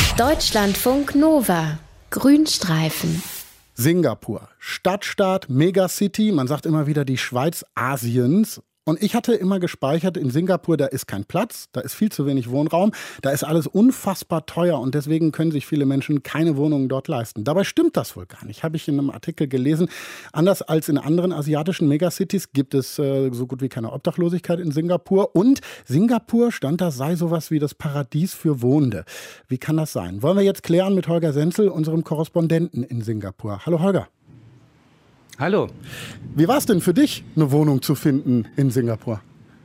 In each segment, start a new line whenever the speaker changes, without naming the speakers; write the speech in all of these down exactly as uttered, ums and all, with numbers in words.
Deutschlandfunk Nova. Grünstreifen.
Singapur. Stadtstaat, Megacity. Man sagt immer wieder die Schweiz Asiens. Und ich hatte immer gespeichert, in Singapur, da ist kein Platz, da ist viel zu wenig Wohnraum, da ist alles unfassbar teuer und deswegen können sich viele Menschen keine Wohnungen dort leisten. Dabei stimmt das wohl gar nicht, habe ich in einem Artikel gelesen. Anders als in anderen asiatischen Megacities gibt es äh, so gut wie keine Obdachlosigkeit in Singapur. Und Singapur, stand da, sei sowas wie das Paradies für Wohnende. Wie kann das sein? Wollen wir jetzt klären mit Holger Senzel, unserem Korrespondenten in Singapur. Hallo Holger.
Hallo.
Wie war es denn für dich, eine Wohnung zu finden in Singapur?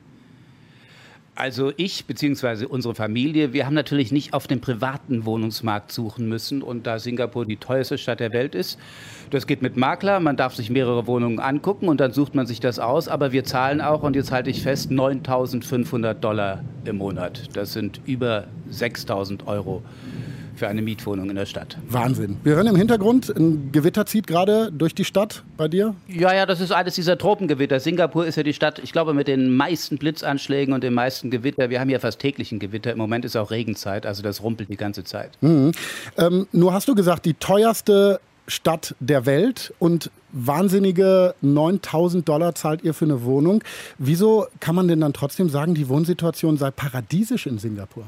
Also ich bzw. unsere Familie, wir haben natürlich nicht auf dem privaten Wohnungsmarkt suchen müssen. Und da Singapur die teuerste Stadt der Welt ist, das geht mit Makler, man darf sich mehrere Wohnungen angucken und dann sucht man sich das aus. Aber wir zahlen auch, und jetzt halte ich fest, neuntausendfünfhundert Dollar im Monat. Das sind über sechstausend Euro für eine Mietwohnung in der Stadt.
Wahnsinn. Wir hören im Hintergrund, ein Gewitter zieht gerade durch die Stadt bei dir.
Ja, ja, das ist eines dieser Tropengewitter. Singapur ist ja die Stadt, ich glaube, mit den meisten Blitzanschlägen und den meisten Gewitter. Wir haben ja fast täglichen Gewitter. Im Moment ist auch Regenzeit, also das rumpelt die ganze Zeit.
Mhm. Ähm, nur hast du gesagt, die teuerste Stadt der Welt und wahnsinnige neuntausend Dollar zahlt ihr für eine Wohnung. Wieso kann man denn dann trotzdem sagen, die Wohnsituation sei paradiesisch in Singapur?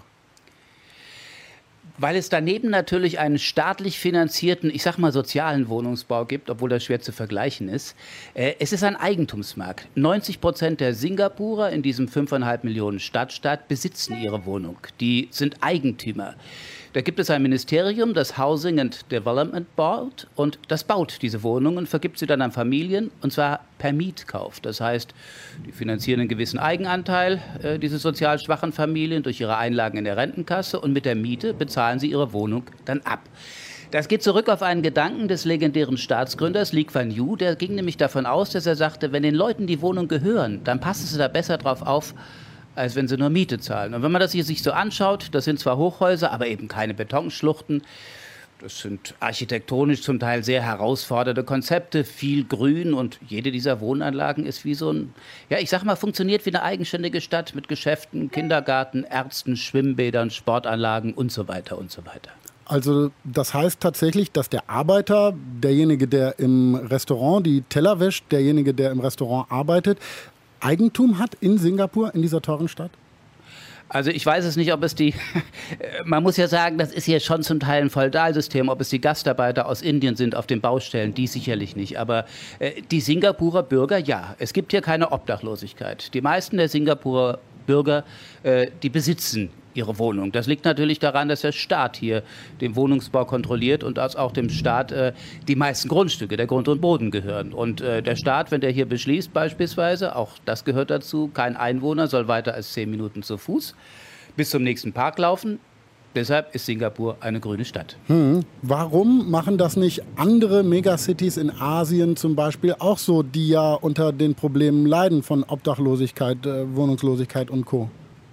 Weil es daneben natürlich einen staatlich finanzierten, ich sag mal sozialen Wohnungsbau gibt, obwohl das schwer zu vergleichen ist. Äh, es ist ein Eigentumsmarkt. neunzig Prozent der Singapurer in diesem fünfeinhalb Millionen Stadtstaat besitzen ihre Wohnung. Die sind Eigentümer. Da gibt es ein Ministerium, das Housing and Development Board, und das baut diese Wohnungen, vergibt sie dann an Familien, und zwar per Mietkauf. Das heißt, die finanzieren einen gewissen Eigenanteil, äh, diese sozial schwachen Familien, durch ihre Einlagen in der Rentenkasse, und mit der Miete bezahlen sie ihre Wohnung dann ab. Das geht zurück auf einen Gedanken des legendären Staatsgründers Lee Kuan Yew. Der ging nämlich davon aus, dass er sagte, wenn den Leuten die Wohnung gehören, dann passen sie da besser drauf auf, als wenn sie nur Miete zahlen. Und wenn man das hier sich so anschaut, das sind zwar Hochhäuser, aber eben keine Betonschluchten. Das sind architektonisch zum Teil sehr herausfordernde Konzepte, viel Grün, und jede dieser Wohnanlagen ist wie so ein, ja, ich sag mal, funktioniert wie eine eigenständige Stadt mit Geschäften, Kindergarten, Ärzten, Schwimmbädern, Sportanlagen und so weiter und so weiter.
Also das heißt tatsächlich, dass der Arbeiter, derjenige, der im Restaurant die Teller wäscht, derjenige, der im Restaurant arbeitet, Eigentum hat in Singapur, in dieser teuren Stadt?
Also ich weiß es nicht, ob es die, man muss ja sagen, das ist hier schon zum Teil ein Feudalsystem, ob es die Gastarbeiter aus Indien sind auf den Baustellen, die sicherlich nicht. Aber äh, die Singapurer Bürger, ja, es gibt hier keine Obdachlosigkeit. Die meisten der Singapurer Bürger, äh, die besitzen ihre Wohnung. Das liegt natürlich daran, dass der Staat hier den Wohnungsbau kontrolliert und dass auch dem Staat äh, die meisten Grundstücke, der Grund und Boden gehören. Und äh, der Staat, wenn der hier beschließt beispielsweise, auch das gehört dazu, kein Einwohner soll weiter als zehn Minuten zu Fuß bis zum nächsten Park laufen. Deshalb ist Singapur eine grüne Stadt.
Hm. Warum machen das nicht andere Megacities in Asien zum Beispiel auch so, die ja unter den Problemen leiden von Obdachlosigkeit, äh, Wohnungslosigkeit und Co.?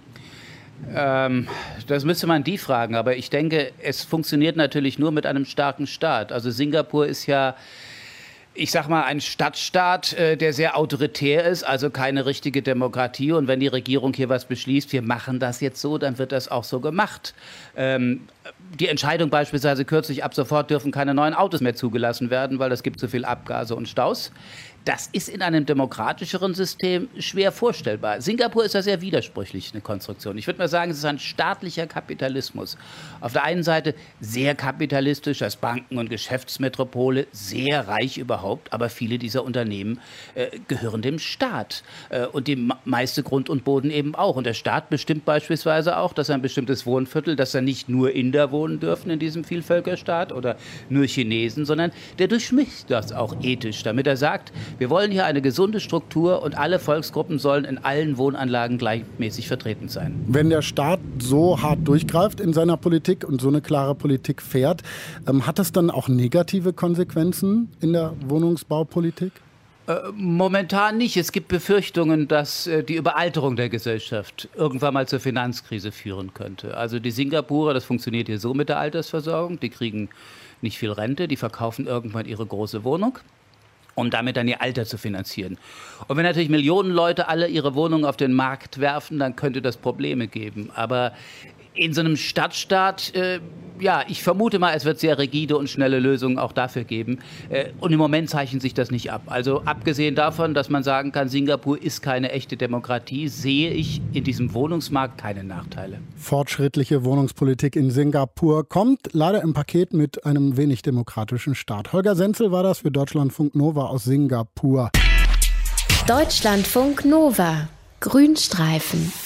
Ähm, das müsste man die fragen, aber ich denke, es funktioniert natürlich nur mit einem starken Staat. Also Singapur ist ja, ich sag mal, ein Stadtstaat, äh, der sehr autoritär ist, also keine richtige Demokratie. Und wenn die Regierung hier was beschließt, wir machen das jetzt so, dann wird das auch so gemacht. Ähm, die Entscheidung beispielsweise kürzlich, ab sofort dürfen keine neuen Autos mehr zugelassen werden, weil es gibt zu viel Abgase und Staus. Das ist in einem demokratischeren System schwer vorstellbar. Singapur ist ja sehr widersprüchlich, eine Konstruktion. Ich würde mal sagen, es ist ein staatlicher Kapitalismus. Auf der einen Seite sehr kapitalistisch, als Banken- und Geschäftsmetropole, sehr reich überhaupt, aber viele dieser Unternehmen äh, gehören dem Staat. Äh, und die meiste Grund und Boden eben auch. Und der Staat bestimmt beispielsweise auch, dass ein bestimmtes Wohnviertel, dass da nicht nur Inder wohnen dürfen in diesem Vielvölkerstaat oder nur Chinesen, sondern der durchmischt das auch ethisch, damit er sagt, wir wollen hier eine gesunde Struktur und alle Volksgruppen sollen in allen Wohnanlagen gleichmäßig vertreten sein.
Wenn der Staat so hart durchgreift in seiner Politik und so eine klare Politik fährt, ähm, hat das dann auch negative Konsequenzen in der Wohnungsbaupolitik?
Äh, momentan nicht. Es gibt Befürchtungen, dass äh, die Überalterung der Gesellschaft irgendwann mal zur Finanzkrise führen könnte. Also die Singapurer, das funktioniert hier so mit der Altersversorgung, die kriegen nicht viel Rente, die verkaufen irgendwann ihre große Wohnung, um damit dann ihr Alter zu finanzieren. Und wenn natürlich Millionen Leute alle ihre Wohnungen auf den Markt werfen, dann könnte das Probleme geben. Aber in so einem Stadtstaat, äh, ja, ich vermute mal, es wird sehr rigide und schnelle Lösungen auch dafür geben. Und im Moment zeichnet sich das nicht ab. Also abgesehen davon, dass man sagen kann, Singapur ist keine echte Demokratie, sehe ich in diesem Wohnungsmarkt keine Nachteile.
Fortschrittliche Wohnungspolitik in Singapur kommt leider im Paket mit einem wenig demokratischen Staat. Holger Senzel war das für Deutschlandfunk Nova aus Singapur.
Deutschlandfunk Nova. Grünstreifen.